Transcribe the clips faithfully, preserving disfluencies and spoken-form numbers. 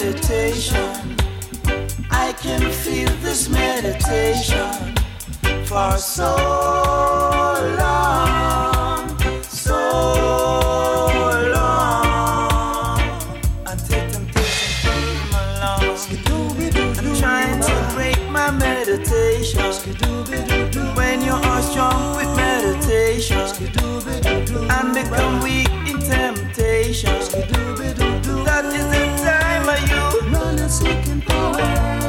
meditation. I can feel this meditation for so long, so long, until temptation came along. I'm trying to break my meditation. When you are strong with meditation and become weak in temptation, that is the time of you running seeking power.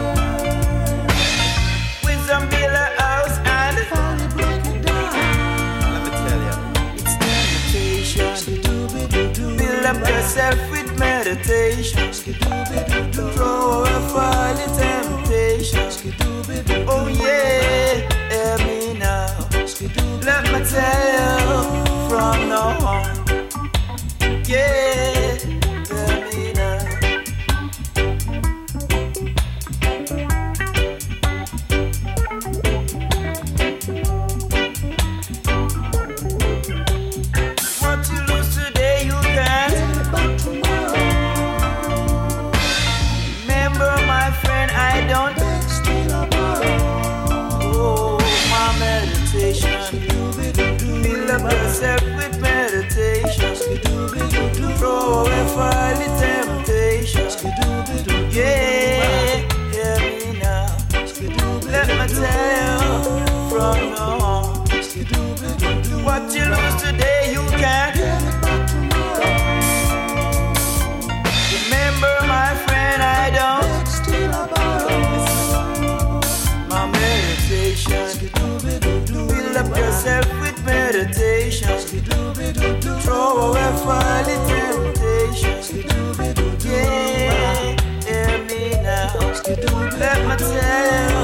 Wisdom build a house and finally break it down. Let me tell you, it's meditation. Build up yourself with meditation. Throw away all the temptation. Oh yeah, hear me now. Let me tell you from now on. Yeah, hear me now. What you lose today, you can get it back tomorrow. Remember, my friend, I don't steal or borrow. Oh, my meditation. Build up yourself with meditation. Throw away all the temptation. Yeah, hear me now. Let me tell you from now on. What you lose today, you can't get it back tomorrow. Remember, my friend, I don't steal or borrow. My meditation. Build up yourself with meditation. Throw away all the temptation. Yeah, hear me now. Let me tell you